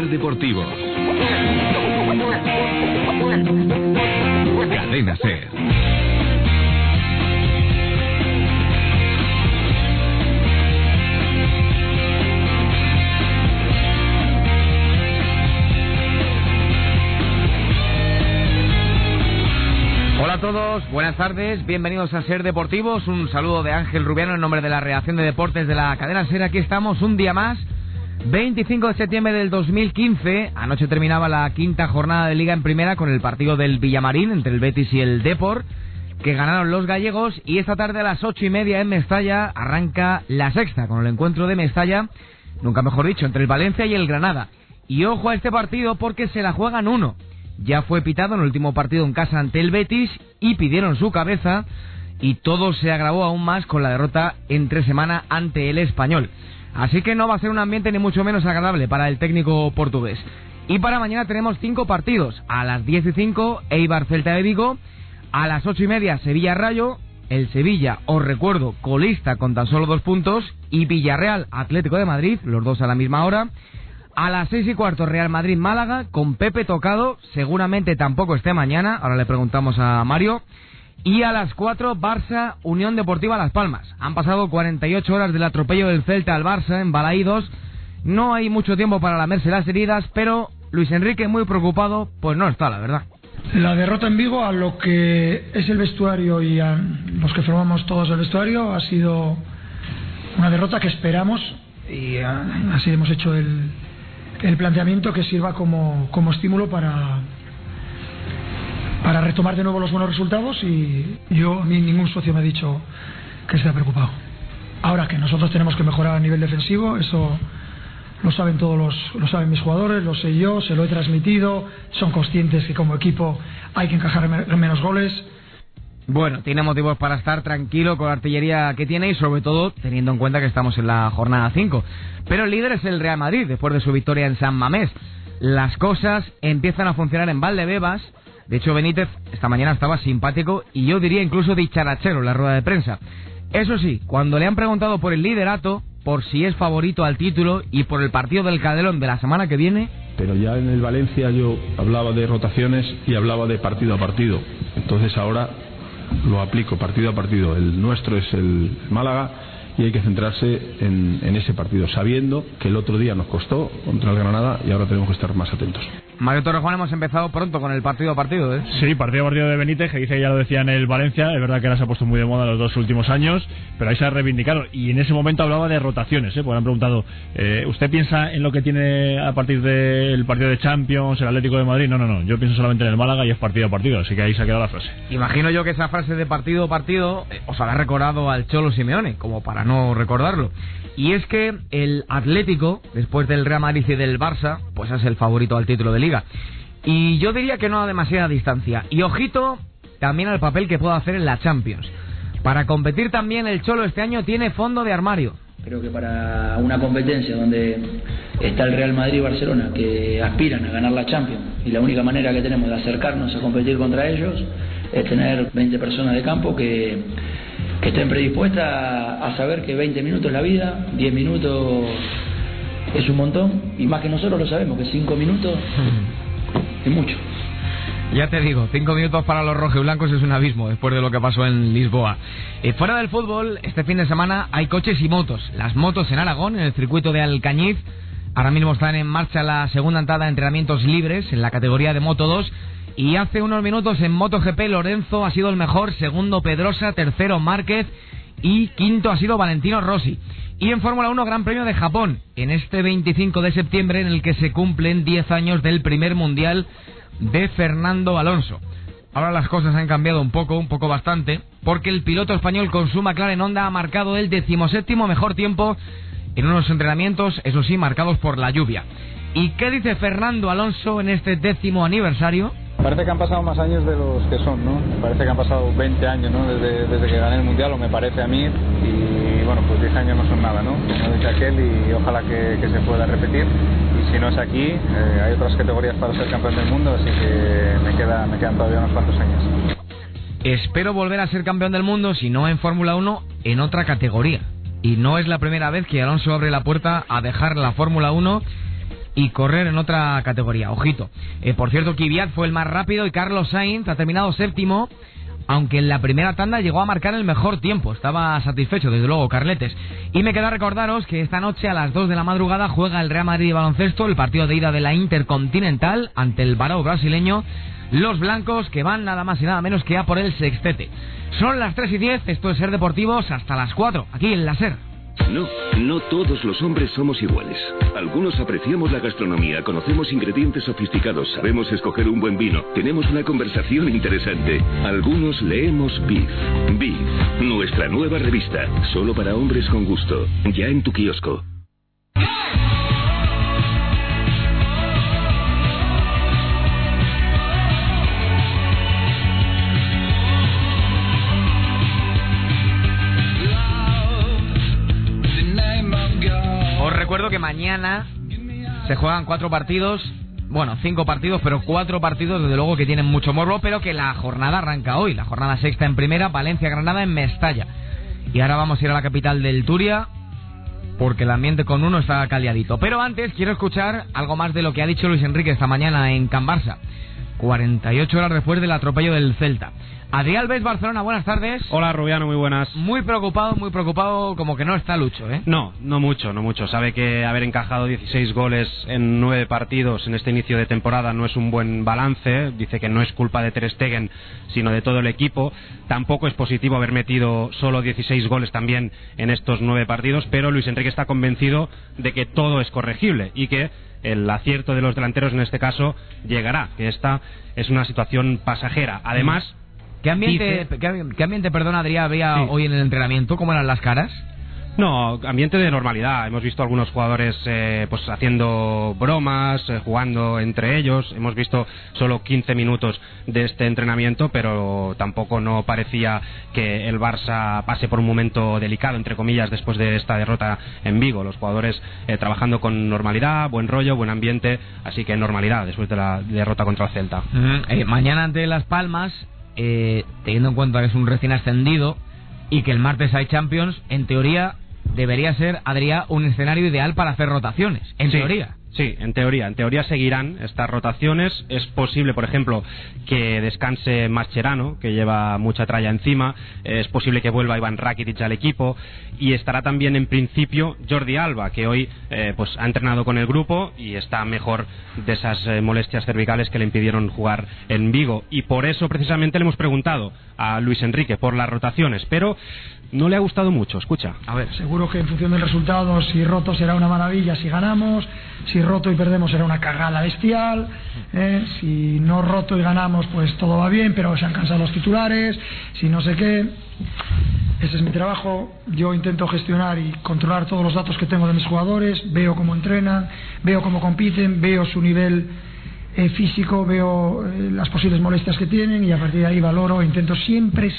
Ser Deportivo. Cadena Ser. Hola a todos, buenas tardes, bienvenidos a Ser Deportivos. Un saludo de Ángel Rubiano en nombre de la redacción de deportes de la cadena Ser. Aquí estamos un día más, 25 de septiembre del 2015. Anoche terminaba la quinta jornada de Liga en Primera con el partido del Villamarín entre el Betis y el Depor, que ganaron los gallegos, y esta tarde a las 8:30 en Mestalla arranca la sexta con el encuentro de Mestalla, nunca mejor dicho, entre el Valencia y el Granada. Y ojo a este partido porque se la juegan uno. Ya fue pitado en el último partido en casa ante el Betis y pidieron su cabeza, y todo se agravó aún más con la derrota entre semana ante el Español. Así que no va a ser un ambiente ni mucho menos agradable para el técnico portugués. Y para mañana tenemos 5 partidos. A las 10:05 Eibar Celta de Vigo, a las 8:30 Sevilla Rayo, el Sevilla, os recuerdo, colista con tan solo 2 puntos, y Villarreal Atlético de Madrid, los dos a la misma hora. A las 6:15 Real Madrid-Málaga, con Pepe tocado, seguramente tampoco esté mañana, ahora le preguntamos a Mario. Y a las 4 Barça Unión Deportiva Las Palmas. Han pasado 48 horas del atropello del Celta al Barça en Balaídos. No hay mucho tiempo para lamerse las heridas, pero Luis Enrique, muy preocupado, pues no está, la verdad. La derrota en Vigo, a lo que es el vestuario y a los que formamos todos el vestuario, ha sido una derrota que esperamos, y así hemos hecho el planteamiento que sirva como estímulo para retomar de nuevo los buenos resultados. Y yo, ni ningún socio me ha dicho que esté preocupado. Ahora, que nosotros tenemos que mejorar a nivel defensivo, eso lo saben todos lo saben mis jugadores, lo sé yo, se lo he transmitido, son conscientes que como equipo hay que encajar menos goles. Bueno, tiene motivos para estar tranquilo con la artillería que tiene, y sobre todo teniendo en cuenta que estamos en la jornada 5. Pero el líder es el Real Madrid, después de su victoria en San Mamés. Las cosas empiezan a funcionar en Valdebebas. De hecho, Benítez esta mañana estaba simpático, y yo diría incluso dicharachero en la rueda de prensa. Eso sí, cuando le han preguntado por el liderato, por si es favorito al título y por el partido del Calderón de la semana que viene... Pero ya en el Valencia yo hablaba de rotaciones y hablaba de partido a partido. Entonces ahora lo aplico partido a partido. El nuestro es el Málaga y hay que centrarse en ese partido, sabiendo que el otro día nos costó contra el Granada y ahora tenemos que estar más atentos. Mario Torrejón, hemos empezado pronto con el partido a partido, ¿eh? Sí, partido a partido de Benítez, que dice que ya lo decía en el Valencia. Es verdad que ahora se ha puesto muy de moda los 2 últimos años, pero ahí se ha reivindicado. Y en ese momento hablaba de rotaciones, porque han preguntado, ¿usted piensa en lo que tiene a partir del partido de Champions, el Atlético de Madrid? No, yo pienso solamente en el Málaga y es partido a partido, así que ahí se ha quedado la frase. Imagino yo que esa frase de partido a partido os habrá recordado al Cholo Simeone, como para no recordarlo. Y es que el Atlético, después del Real Madrid y del Barça, pues es el favorito al título de Liga. Y yo diría que no a demasiada distancia. Y ojito también al papel que puede hacer en la Champions. Para competir también el Cholo este año tiene fondo de armario. Creo que para una competencia donde está el Real Madrid y Barcelona, que aspiran a ganar la Champions, y la única manera que tenemos de acercarnos a competir contra ellos es tener 20 personas de campo que estén predispuestas a saber que 20 minutos es la vida, 10 minutos es un montón, y más que nosotros lo sabemos, que 5 minutos es mucho. Ya te digo, 5 minutos para los rojiblancos es un abismo después de lo que pasó en Lisboa. Fuera del fútbol, este fin de semana hay coches y motos. Las motos en Aragón, en el circuito de Alcañiz. Ahora mismo están en marcha la segunda entrada de entrenamientos libres en la categoría de Moto 2. Y hace unos minutos en MotoGP Lorenzo ha sido el mejor, segundo Pedrosa, tercero Márquez y quinto ha sido Valentino Rossi. Y en Fórmula 1 Gran Premio de Japón, en este 25 de septiembre en el que se cumplen 10 años del primer mundial de Fernando Alonso. Ahora las cosas han cambiado un poco bastante, porque el piloto español con su McLaren Honda ha marcado el 17º mejor tiempo en unos entrenamientos, eso sí, marcados por la lluvia. ¿Y qué dice Fernando Alonso en este 10º aniversario? Parece que han pasado más años de los que son, ¿no? Me parece que han pasado 20 años, ¿no? Desde que gané el Mundial, o me parece a mí, y bueno, pues 10 años no son nada, ¿no? Como dice aquel, y ojalá que se pueda repetir, y si no es aquí, hay otras categorías para ser campeón del mundo, así que me quedan todavía unos cuantos años. Espero volver a ser campeón del mundo, si no en Fórmula 1, en otra categoría. Y no es la primera vez que Alonso abre la puerta a dejar la Fórmula 1 y correr en otra categoría. Ojito. Por cierto, Kvyat fue el más rápido y Carlos Sainz ha terminado séptimo, aunque en la primera tanda llegó a marcar el mejor tiempo. Estaba satisfecho, desde luego, Carletes. Y me queda recordaros que esta noche a las 2 de la madrugada juega el Real Madrid de baloncesto, el partido de ida de la Intercontinental ante el Barão brasileño. Los blancos que van nada más y nada menos que a por el sextete. Son las 3:10, esto es Ser Deportivos, hasta las 4, aquí en la SER. No todos los hombres somos iguales. Algunos apreciamos la gastronomía, conocemos ingredientes sofisticados, sabemos escoger un buen vino, tenemos una conversación interesante. Algunos leemos Beef. Beef, nuestra nueva revista, solo para hombres con gusto, ya en tu kiosco. Recuerdo que mañana se juegan 4 partidos, bueno, 5 partidos, pero 4 partidos desde luego que tienen mucho morbo, pero que la jornada arranca hoy, la jornada sexta en primera, Valencia-Granada en Mestalla. Y ahora vamos a ir a la capital del Turia, porque el ambiente con uno está caliadito. Pero antes quiero escuchar algo más de lo que ha dicho Luis Enrique esta mañana en Can Barça, 48 horas después del atropello del Celta. Adrián Alves, Barcelona, buenas tardes. Hola, Rubiano, muy buenas. Muy preocupado, como que no está Lucho, ¿eh? No mucho. Sabe que haber encajado 16 goles en 9 partidos en este inicio de temporada no es un buen balance. Dice que no es culpa de Ter Stegen, sino de todo el equipo. Tampoco es positivo haber metido solo 16 goles también en estos 9 partidos, pero Luis Enrique está convencido de que todo es corregible y que el acierto de los delanteros en este caso llegará, que esta es una situación pasajera. Además, ¿Qué ambiente, perdón, Adrián, había hoy en el entrenamiento? ¿Cómo eran las caras? No, ambiente de normalidad. Hemos visto algunos jugadores pues haciendo bromas, jugando entre ellos. Hemos visto solo 15 minutos de este entrenamiento, pero tampoco no parecía que el Barça pase por un momento delicado, entre comillas, después de esta derrota en Vigo. Los jugadores trabajando con normalidad, buen rollo, buen ambiente, así que normalidad después de la derrota contra el Celta. Mañana ante Las Palmas, teniendo en cuenta que es un recién ascendido y que el martes hay Champions, en teoría debería ser, Adrián, un escenario ideal para hacer rotaciones, en teoría. Sí, en teoría seguirán estas rotaciones. Es posible, por ejemplo, que descanse Mascherano, que lleva mucha tralla encima. Es posible que vuelva Ivan Rakitic al equipo. Y estará también, en principio, Jordi Alba, que hoy pues ha entrenado con el grupo y está mejor de esas molestias cervicales que le impidieron jugar en Vigo. Y por eso, precisamente, le hemos preguntado a Luis Enrique por las rotaciones, pero no le ha gustado mucho. Escucha. A ver, seguro que en función del resultado, si roto será una maravilla si ganamos, si roto y perdemos será una cagada bestial, si no roto y ganamos pues todo va bien, pero se han cansado los titulares, si no sé qué. Ese es mi trabajo. Yo intento gestionar y controlar todos los datos que tengo de mis jugadores, veo cómo entrenan, veo cómo compiten, veo su nivel físico, veo las posibles molestias que tienen y a partir de ahí valoro, intento siempre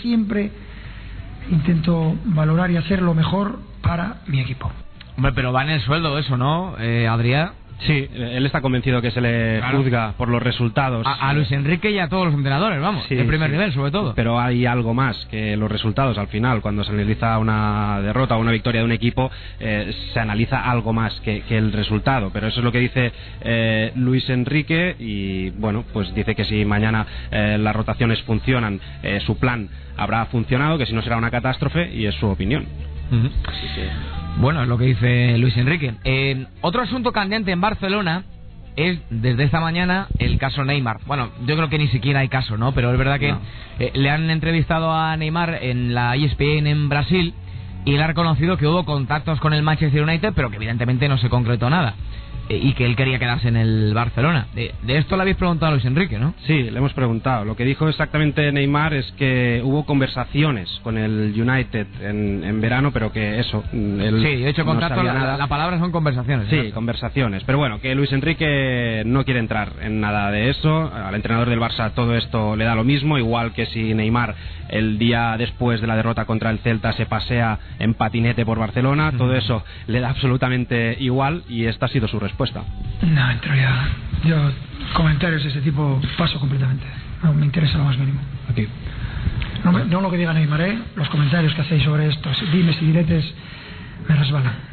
valorar y hacer lo mejor para mi equipo. Hombre, pero va en el sueldo eso, ¿no, Adrián? Sí, él está convencido que se le juzga por los resultados. A Luis Enrique y a todos los entrenadores, vamos, sí, de primer nivel sobre todo. Pero hay algo más que los resultados. Al final, cuando se analiza una derrota o una victoria de un equipo, se analiza algo más que el resultado. Pero eso es lo que dice Luis Enrique y, bueno, pues dice que si mañana las rotaciones funcionan, su plan habrá funcionado, que si no será una catástrofe, y es su opinión. Así que, bueno, es lo que dice Luis Enrique. Otro asunto candente en Barcelona es, desde esta mañana, el caso Neymar. Bueno, yo creo que ni siquiera hay caso, ¿no? Pero es verdad que le han entrevistado a Neymar en la ESPN en Brasil y él ha reconocido que hubo contactos con el Manchester United, pero que evidentemente no se concretó nada. Y que él quería quedarse en el Barcelona. De esto le habéis preguntado a Luis Enrique, ¿no? Sí, le hemos preguntado. Lo que dijo exactamente Neymar es que hubo conversaciones con el United en verano, pero que eso, él sí, de hecho, no contacto, sabía nada. La palabra son conversaciones. Sí, ¿verdad? conversaciones. Pero bueno, que Luis Enrique no quiere entrar en nada de eso. Al entrenador del Barça todo esto le da lo mismo, igual que si Neymar el día después de la derrota contra el Celta se pasea en patinete por Barcelona, todo eso le da absolutamente igual y esta ha sido su respuesta. No, en realidad, yo comentarios de ese tipo paso completamente. No me interesa lo más mínimo. Aquí. No lo que diga Neymar, los comentarios que hacéis sobre estos dimes y diretes me resbalan.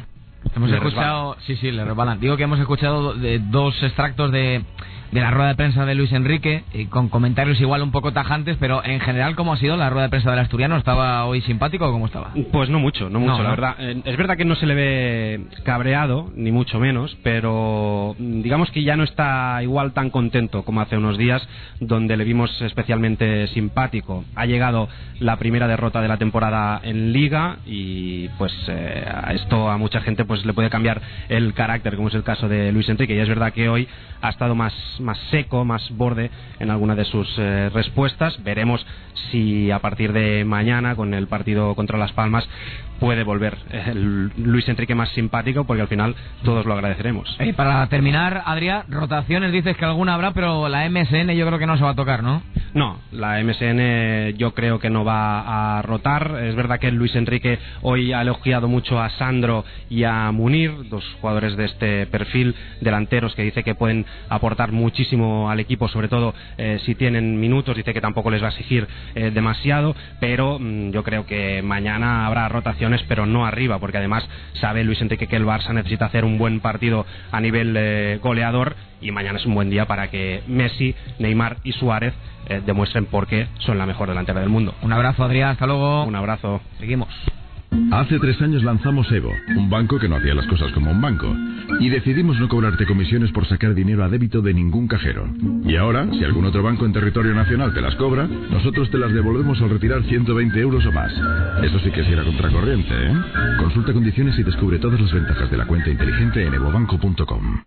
Hemos escuchado, sí, le resbalan. Digo que hemos escuchado dos extractos de la rueda de prensa de Luis Enrique, con comentarios igual un poco tajantes, pero en general, ¿cómo ha sido la rueda de prensa del asturiano? ¿Estaba hoy simpático o cómo estaba? Pues no mucho, la verdad. Es verdad que no se le ve cabreado, ni mucho menos, pero digamos que ya no está igual tan contento como hace unos días, donde le vimos especialmente simpático. Ha llegado la primera derrota de la temporada en Liga y pues a esto a mucha gente pues le puede cambiar el carácter, como es el caso de Luis Enrique, y es verdad que hoy ha estado más seco, más borde en alguna de sus respuestas. Veremos si a partir de mañana, con el partido contra Las Palmas, puede volver el Luis Enrique más simpático, porque al final todos lo agradeceremos. Para terminar, Adrián, rotaciones dices que alguna habrá, pero la MSN yo creo que no se va a tocar, ¿no? No, la MSN yo creo que no va a rotar. Es verdad que Luis Enrique hoy ha elogiado mucho a Sandro y a Munir, dos jugadores de este perfil, delanteros que dice que pueden aportar muchísimo al equipo, sobre todo si tienen minutos. Dice que tampoco les va a exigir demasiado, pero yo creo que mañana habrá rotaciones, pero no arriba, porque además sabe Luis Enrique que el Barça necesita hacer un buen partido a nivel goleador, y mañana es un buen día para que Messi, Neymar y Suárez demuestren por qué son la mejor delantera del mundo. Un abrazo, Adrián, hasta luego. Un abrazo. Seguimos. Hace 3 años lanzamos Evo, un banco que no hacía las cosas como un banco, y decidimos no cobrarte comisiones por sacar dinero a débito de ningún cajero. Y ahora, si algún otro banco en territorio nacional te las cobra, nosotros te las devolvemos al retirar 120 euros o más. Eso sí que es ir a contracorriente, ¿eh? Consulta condiciones y descubre todas las ventajas de la cuenta inteligente en evobanco.com.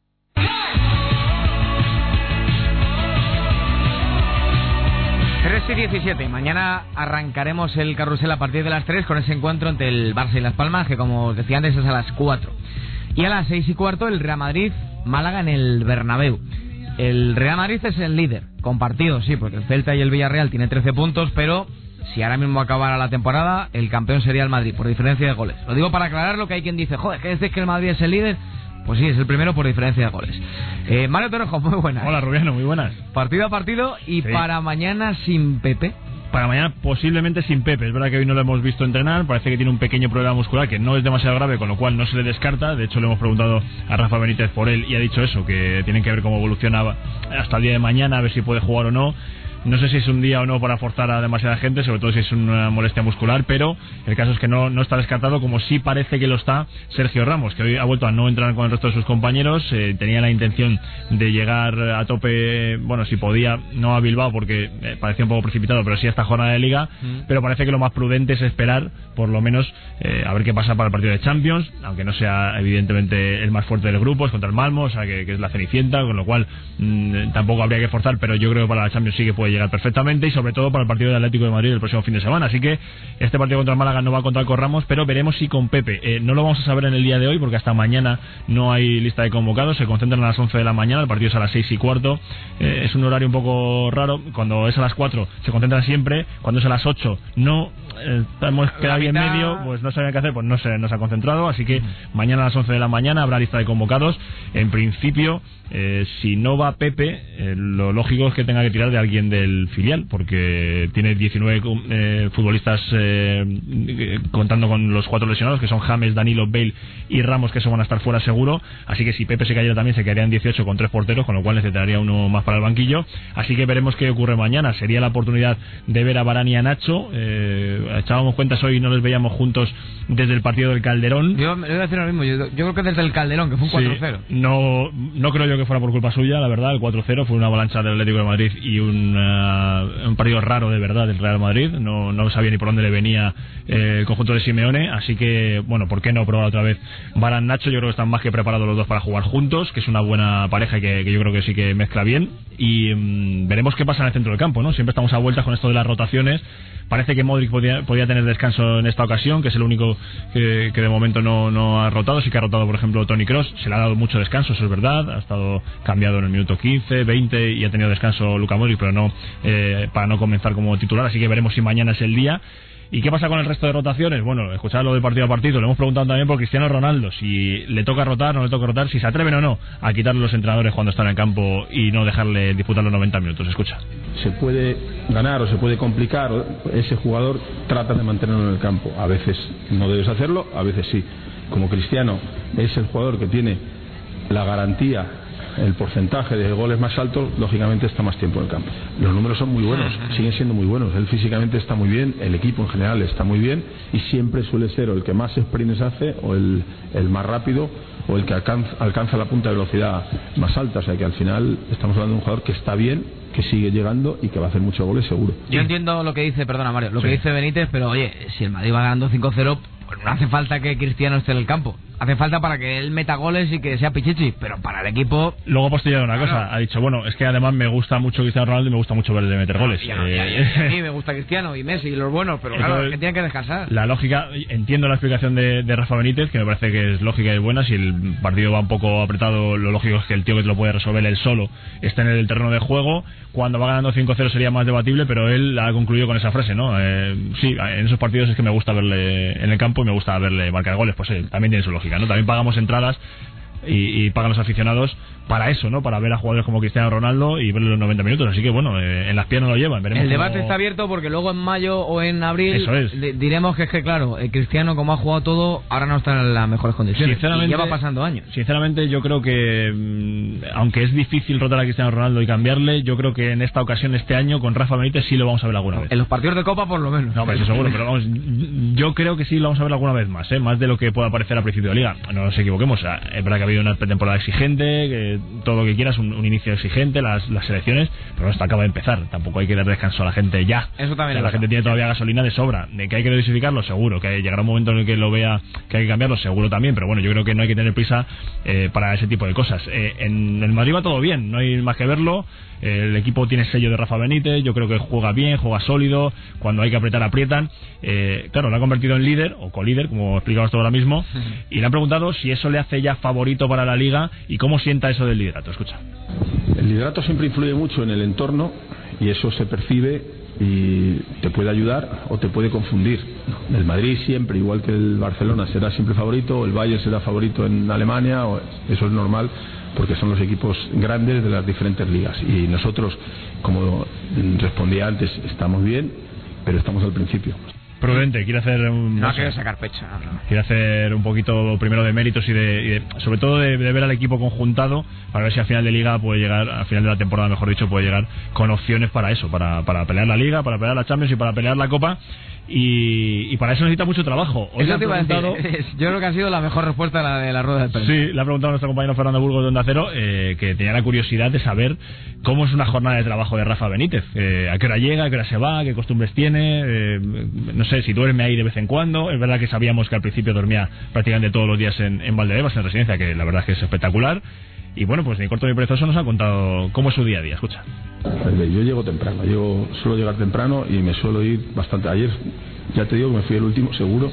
3:17. Mañana arrancaremos el carrusel a partir de las 3 con ese encuentro entre el Barça y Las Palmas, que como os decía antes es a las 4. Y a las 6:15 el Real Madrid-Málaga en el Bernabéu. El Real Madrid es el líder, compartido, sí, porque el Celta y el Villarreal tienen 13 puntos, pero si ahora mismo acabara la temporada, el campeón sería el Madrid, por diferencia de goles. Lo digo para aclararlo, que hay quien dice, joder, ¿qué dices que el Madrid es el líder? Pues sí, es el primero por diferencia de goles. Mario Torejo, muy buenas. Hola, Rubiano, muy buenas. Partido a partido y sí. Para mañana sin Pepe. Para mañana posiblemente sin Pepe. Es verdad que hoy no lo hemos visto entrenar, parece que tiene un pequeño problema muscular que no es demasiado grave, con lo cual no se le descarta. De hecho, le hemos preguntado a Rafa Benítez por él y ha dicho eso, que tienen que ver cómo evoluciona hasta el día de mañana, a ver si puede jugar o no. No sé si es un día o no para forzar a demasiada gente, sobre todo si es una molestia muscular, pero el caso es que no está descartado, como sí parece que lo está Sergio Ramos, que hoy ha vuelto a no entrar con el resto de sus compañeros. Tenía la intención de llegar a tope, bueno, si podía, no a Bilbao porque parecía un poco precipitado, pero sí a esta jornada de Liga, pero parece que lo más prudente es esperar, por lo menos, a ver qué pasa para el partido de Champions, aunque no sea evidentemente el más fuerte del grupo, es contra el Malmo, o sea que es la Cenicienta, con lo cual tampoco habría que forzar, pero yo creo que para la Champions sí que puede llegar perfectamente, y sobre todo para el partido de Atlético de Madrid el próximo fin de semana. Así que este partido contra el Málaga no va a contar con Ramos, pero veremos si con Pepe. No lo vamos a saber en el día de hoy porque hasta mañana no hay lista de convocados, se concentran a las 11 de la mañana, el partido es a las 6:15. Es un horario un poco raro, cuando es a las 4 se concentran siempre, cuando es a las 8 no. Hemos quedado ahí en medio, pues no sabía qué hacer, pues no se ha concentrado, así que mañana a las 11 de la mañana habrá lista de convocados. En principio, si no va Pepe, lo lógico es que tenga que tirar de alguien del filial, porque tiene 19 futbolistas contando con los 4 lesionados, que son James, Danilo, Bale y Ramos, que eso van a estar fuera seguro, así que si Pepe se cayera también se quedarían 18 con 3 porteros, con lo cual necesitaría uno más para el banquillo. Así que veremos qué ocurre mañana. Sería la oportunidad de ver a Varane y a Nacho. Echábamos cuentas hoy, no les veíamos juntos desde el partido del Calderón. Yo me voy a decir lo mismo, yo creo que desde el Calderón, que fue un 4-0. No creo yo que fuera por culpa suya, la verdad. El 4-0 fue una avalancha del Atlético de Madrid y un partido raro de verdad del Real Madrid. No sabía ni por dónde le venía el conjunto de Simeone, así que bueno, ¿por qué no probar otra vez Varane Nacho? Yo creo que están más que preparados los dos para jugar juntos, que es una buena pareja y que yo creo que sí que mezcla bien, y veremos qué pasa en el centro del campo, ¿no? Siempre estamos a vueltas con esto de las rotaciones. Parece que Modric podía tener descanso en esta ocasión, que es el único que de momento no ha rotado. Sí que ha rotado, por ejemplo, Toni Kroos. Se le ha dado mucho descanso, eso es verdad. Ha estado cambiado en el minuto 15, 20 y ha tenido descanso Luka Modric, pero no para no comenzar como titular. Así que veremos si mañana es el día. ¿Y qué pasa con el resto de rotaciones? Bueno, escuchad lo de partido a partido. Le hemos preguntado también por Cristiano Ronaldo, si le toca rotar, no le toca rotar, si se atreven o no a quitarle los entrenadores cuando están en campo y no dejarle disputar los 90 minutos. Escucha. Se puede ganar o se puede complicar, ese jugador trata de mantenerlo en el campo. A veces no debes hacerlo, a veces sí. como Cristiano es el jugador que tiene la garantía, el porcentaje de goles más alto, lógicamente está más tiempo en el campo. Los números son muy buenos, siguen siendo muy buenos. Él físicamente está muy bien, el equipo en general está muy bien, y siempre suele ser o el que más sprints hace, o el más rápido, o el que alcanza la punta de velocidad más alta. O sea que al final estamos hablando de un jugador que está bien, que sigue llegando y que va a hacer muchos goles seguro. Yo entiendo lo que dice, perdona Mario, lo que dice Benítez, pero oye, si el Madrid va ganando 5-0, pues no hace falta que Cristiano esté en el campo. Hace falta para que él meta goles y que sea pichichi, pero para el equipo... Luego ha postillado una cosa, ha dicho, bueno, es que además me gusta mucho Cristiano Ronaldo y me gusta mucho verle meter goles. Y a mí me gusta Cristiano y Messi y los buenos, pero claro, es que tienen que descansar. La lógica, entiendo la explicación de Rafa Benítez, que me parece que es lógica y buena. Si el partido va un poco apretado, lo lógico es que el tío que te lo puede resolver él solo esté en el terreno de juego. Cuando va ganando 5-0 sería más debatible, pero él ha concluido con esa frase, ¿no? Sí, en esos partidos es que me gusta verle en el campo y me gusta verle marcar goles. Pues también tiene su lógica, ¿no? También pagamos entradas y pagan los aficionados para eso, ¿no? Para ver a jugadores como Cristiano Ronaldo y verle los 90 minutos. Así que bueno, en las piernas lo llevan. Veremos. El debate está abierto porque luego en mayo o en abril diremos que es que claro, Cristiano, como ha jugado todo, ahora no está en las mejores condiciones. Y lleva pasando años. Sinceramente yo creo que aunque es difícil rotar a Cristiano Ronaldo y cambiarle, yo creo que en esta ocasión, este año, con Rafa Benítez sí lo vamos a ver alguna vez. En los partidos de Copa por lo menos. No, eso seguro, pero vamos, yo creo que sí lo vamos a ver alguna vez más, más de lo que pueda parecer a principio de Liga. No nos equivoquemos, es verdad que ha habido una pretemporada exigente, que todo lo que quieras, un inicio exigente, las selecciones, pero esto acaba de empezar, tampoco hay que dar descanso a la gente ya. Eso también la gente tiene todavía gasolina de sobra. De que hay que dosificarlo, seguro, que llegará un momento en el que lo vea que hay que cambiarlo, seguro también, pero bueno, yo creo que no hay que tener prisa para ese tipo de cosas. En el Madrid va todo bien, no hay más que verlo. El equipo tiene sello de Rafa Benítez, yo creo que juega bien, juega sólido, cuando hay que apretar aprietan. Claro, lo ha convertido en líder o colíder, como explicabas tú ahora mismo, y le han preguntado si eso le hace ya favorito para la Liga y cómo sienta eso del liderato. Escucha. El liderato siempre influye mucho en el entorno y eso se percibe y te puede ayudar o te puede confundir. El Madrid siempre, igual que el Barcelona, será siempre favorito, o el Bayern será favorito en Alemania, eso es normal porque son los equipos grandes de las diferentes ligas, y nosotros, como respondía antes, estamos bien, pero estamos al principio. Prudente, quiere hacer quiere sacar pecho. Quiere hacer un poquito primero de méritos y sobre todo de ver al equipo conjuntado para ver si al final de Liga puede llegar, al final de la temporada mejor dicho, puede llegar con opciones para eso, para pelear la Liga, para pelear la Champions y para pelear la Copa. Y para eso necesita mucho trabajo. Eso te iba a decir. Yo creo que ha sido la mejor respuesta la de la rueda de prensa. Sí, le ha preguntado a nuestro compañero Fernando Burgos de Onda Cero, que tenía la curiosidad de saber cómo es una jornada de trabajo de Rafa Benítez, a qué hora llega, a qué hora se va, qué costumbres tiene, no sé, si duerme ahí de vez en cuando. Es verdad que sabíamos que al principio dormía prácticamente todos los días en Valdebebas, en residencia, que la verdad es que es espectacular. Y bueno, pues ni corto ni perezoso nos ha contado cómo es su día a día. Escucha. Yo llego temprano, suelo llegar temprano y me suelo ir bastante. Ayer ya te digo que me fui el último seguro,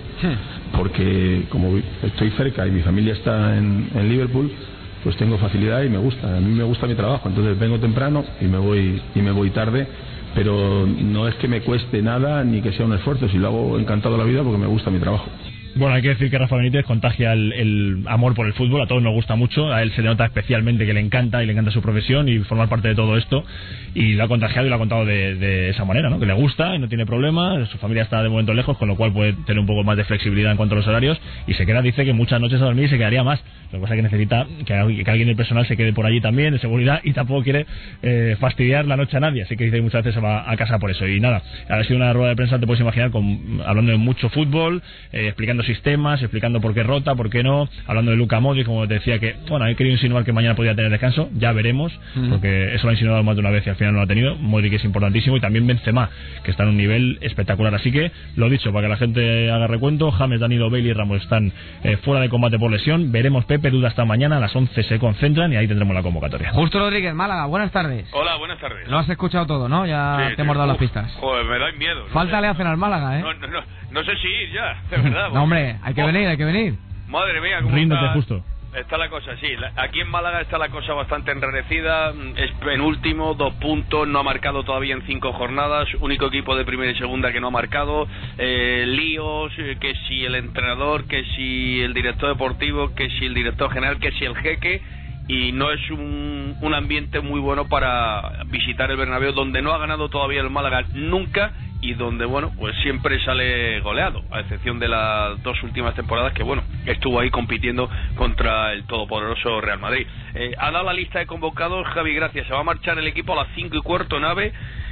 porque como estoy cerca y mi familia está en Liverpool, pues tengo facilidad y me gusta. A mí me gusta mi trabajo, entonces vengo temprano y me voy tarde, pero no es que me cueste nada ni que sea un esfuerzo, si lo hago encantado la vida porque me gusta mi trabajo. Bueno, hay que decir que Rafa Benítez contagia el amor por el fútbol, a todos nos gusta mucho, a él se le nota especialmente que le encanta y le encanta su profesión y formar parte de todo esto, y lo ha contagiado y lo ha contado de esa manera, ¿no? Que le gusta y no tiene problemas, su familia está de momento lejos, con lo cual puede tener un poco más de flexibilidad en cuanto a los horarios, y se queda, dice que muchas noches a dormir y se quedaría más. Lo que pasa es que necesita que alguien del personal se quede por allí también, de seguridad, y tampoco quiere fastidiar la noche a nadie, así que dice que muchas veces se va a casa por eso. Y nada, ha sido una rueda de prensa, te puedes imaginar, hablando de mucho fútbol, explicando sistemas, explicando por qué rota, por qué no, hablando de Luka Modric, como te decía, que bueno, he querido insinuar que mañana podría tener descanso, ya veremos, porque eso lo ha insinuado más de una vez y al final no lo ha tenido. Modric es importantísimo, y también Benzema, que está en un nivel espectacular. Así que, lo dicho, para que la gente haga recuento, James, Danilo, Bailey y Ramos están fuera de combate por lesión. Veremos Pepe, duda hasta mañana, a las 11 se concentran y ahí tendremos la convocatoria. Justo Rodríguez, Málaga, buenas tardes. Hola, buenas tardes. Lo has escuchado todo, ¿no? Ya te hemos dado las pistas. Joder, me da miedo. Falta le hacen al Málaga, No sé si ir ya, de verdad. No, hombre, hay que venir. Madre mía, cómo ríndete justo. Está la cosa, sí. Aquí en Málaga está la cosa bastante enrarecida. Es penúltimo, 2 puntos, no ha marcado todavía en 5 jornadas. Único equipo de primera y segunda que no ha marcado. Líos, que si el entrenador, que si el director deportivo, que si el director general, que si el jeque. Y no es un ambiente muy bueno para visitar el Bernabéu, donde no ha ganado todavía el Málaga nunca, y donde, bueno, pues siempre sale goleado, a excepción de las 2 últimas temporadas que, bueno, estuvo ahí compitiendo contra el todopoderoso Real Madrid. Ha dado la lista de convocados Javi Gracia, se va a marchar el equipo a las 5:15 nave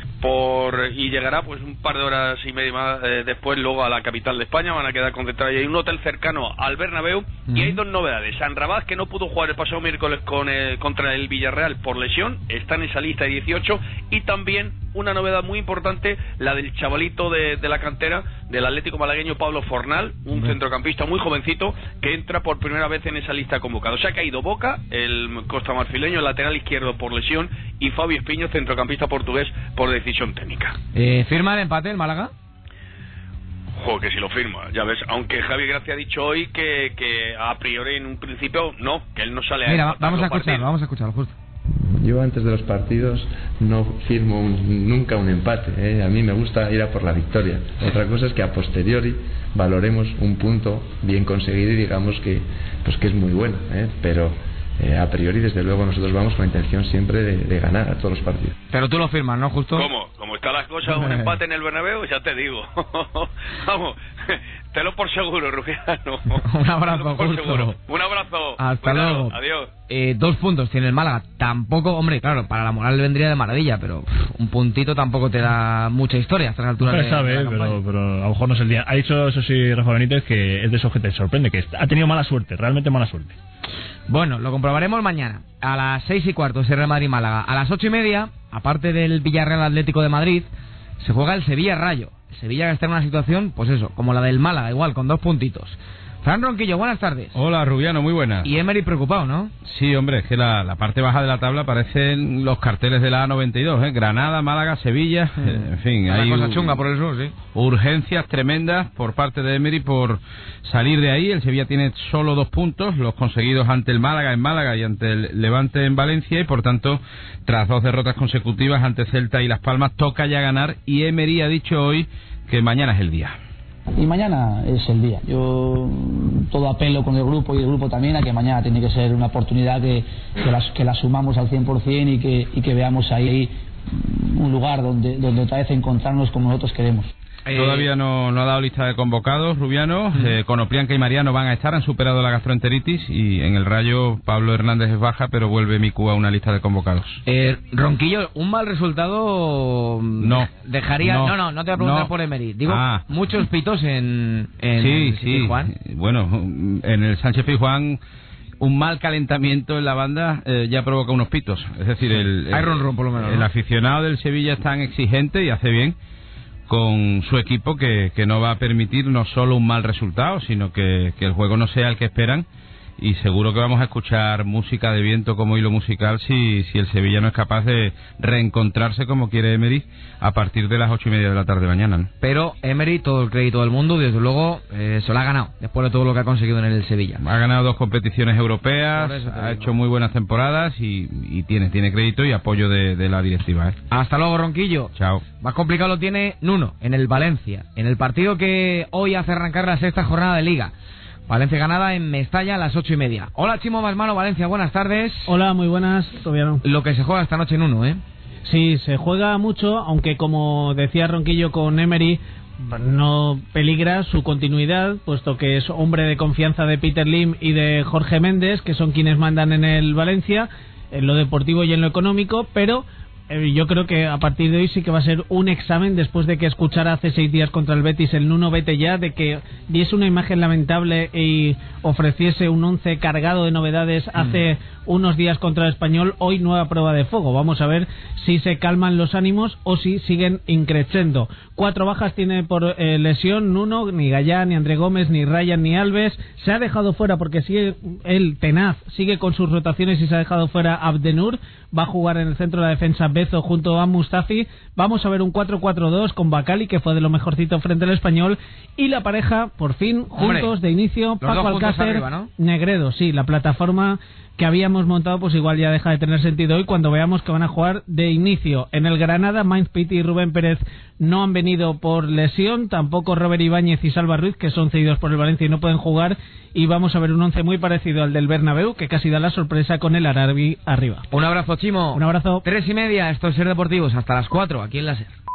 y llegará pues un par de horas y media más después luego a la capital de España. Van a quedar concentrados y hay un hotel cercano al Bernabéu. Y hay 2 novedades. San Rabaz, que no pudo jugar el pasado miércoles contra el Villarreal por lesión, está en esa lista de 18, y también una novedad muy importante, la del chavalito de la cantera del Atlético malagueño, Pablo Fornal, un centrocampista muy jovencito que entra por primera vez en esa lista de convocados. Se ha caído Boca, el costamarfileño, el lateral izquierdo por lesión, y Fabio Espiño, centrocampista portugués, por decisión técnica. ¿Firma el empate el Málaga? Que si lo firma, ya ves, aunque Javi Gracia ha dicho hoy que a priori en un principio no, que él no sale a... Mira, vamos a escucharlo justo. Yo antes de los partidos no firmo nunca un empate, A mí me gusta ir a por la victoria. Otra cosa es que a posteriori valoremos un punto bien conseguido y digamos que es muy bueno, Pero a priori, desde luego, nosotros vamos con la intención siempre de ganar a todos los partidos. Pero tú lo firmas, ¿no, Justo? ¿Cómo? Como están las cosas, un empate en el Bernabéu, ya te digo. Vamos, te lo por seguro, Rufiano. Un abrazo, Justo. Un abrazo. Hasta luego. Adiós. 2 puntos tiene el Málaga. Tampoco, hombre, claro, para la moral le vendría de maravilla, pero un puntito tampoco te da mucha historia a estas alturas. No sabe, pero a lo mejor no es el día. Ha dicho, eso sí, Rafa Benítez, que es de esos que te sorprende, que ha tenido mala suerte, realmente mala suerte. Bueno, lo comprobaremos mañana. A las 6:15 ese Real Madrid-Málaga. A las 8:30, aparte del Villarreal Atlético de Madrid, se juega el Sevilla-Rayo. El Sevilla está en una situación, pues eso, como la del Málaga, igual, con 2 puntitos. Fran Ronquillo, buenas tardes. Hola, Rubiano, muy buenas. Y Emery preocupado, ¿no? Sí, hombre, es que la parte baja de la tabla parecen los carteles de la A92, Granada, Málaga, Sevilla, en fin. Hay cosa chunga por el sur, sí. Urgencias tremendas por parte de Emery por salir de ahí. El Sevilla tiene solo 2 puntos, los conseguidos ante el Málaga en Málaga y ante el Levante en Valencia, y por tanto, tras 2 derrotas consecutivas ante Celta y Las Palmas, toca ya ganar, y Emery ha dicho hoy que mañana es el día. Y mañana es el día. Yo todo apelo con el grupo y el grupo también a que mañana tiene que ser una oportunidad que la sumamos al 100% y que veamos ahí un lugar donde otra vez encontrarnos como nosotros queremos. Todavía no ha dado lista de convocados, Rubiano. Konoplyanka y Mariano van a estar, han superado la gastroenteritis, y en el Rayo Pablo Hernández es baja, pero vuelve Miku a una lista de convocados. Ronquillo, un mal resultado no dejaría... No te voy a preguntar por Emery. Digo, muchos pitos en sí. Juan. Bueno, en el Sánchez Pizjuán un mal calentamiento en la banda ya provoca unos pitos. Es decir, hay ron por lo menos, el aficionado del Sevilla es tan exigente y hace bien con su equipo que no va a permitir no solo un mal resultado, sino que el juego no sea el que esperan, y seguro que vamos a escuchar música de viento como hilo musical si el Sevilla no es capaz de reencontrarse como quiere Emery a partir de las 8:30 de la tarde mañana, ¿no? Pero Emery, todo el crédito del mundo, desde luego se lo ha ganado después de todo lo que ha conseguido en el Sevilla. Ha ganado 2 competiciones europeas, ha hecho muy buenas temporadas y tiene crédito y apoyo de la directiva, Hasta luego, Ronquillo. Chao. Más complicado lo tiene Nuno en el Valencia, en el partido que hoy hace arrancar la 6ª jornada de Liga. Valencia ganada en Mestalla a las 8:30. Hola, Chimo Masmano, Valencia, buenas tardes. Hola, muy buenas, Tobiano. Lo que se juega esta noche en Nuno, Sí, se juega mucho, aunque como decía Ronquillo con Emery, no peligra su continuidad, puesto que es hombre de confianza de Peter Lim y de Jorge Méndez, que son quienes mandan en el Valencia, en lo deportivo y en lo económico, pero yo creo que a partir de hoy sí que va a ser un examen, después de que escuchara hace 6 días contra el Betis el Nuno vete ya, de que diese una imagen lamentable y ofreciese un 11 cargado de novedades hace unos días contra el Español. Hoy nueva prueba de fuego, vamos a ver si se calman los ánimos o si siguen increciendo. 4 bajas tiene por lesión Nuno, ni Gallá, ni André Gómez, ni Ryan, ni Alves. Se ha dejado fuera, porque sigue el tenaz, sigue con sus rotaciones, y se ha dejado fuera Abdenur. Va a jugar en el centro de la defensa Bezo junto a Mustafi. Vamos a ver un 4-4-2 con Bacali, que fue de lo mejorcito frente al Español, y la pareja por fin juntos de inicio, Paco Alcácer, arriba, ¿no? Negredo, sí, la plataforma que habíamos montado pues igual ya deja de tener sentido hoy cuando veamos que van a jugar de inicio. En el Granada, Mainz Piti y Rubén Pérez no han venido por lesión, tampoco Robert Ibáñez y Salva Ruiz, que son cedidos por el Valencia y no pueden jugar, y vamos a ver un 11 muy parecido al del Bernabéu, que casi da la sorpresa con el Arabi arriba. Un abrazo, Chimo. Un abrazo. 3:30, esto es Ser Deportivos, hasta las 4, aquí en la SER.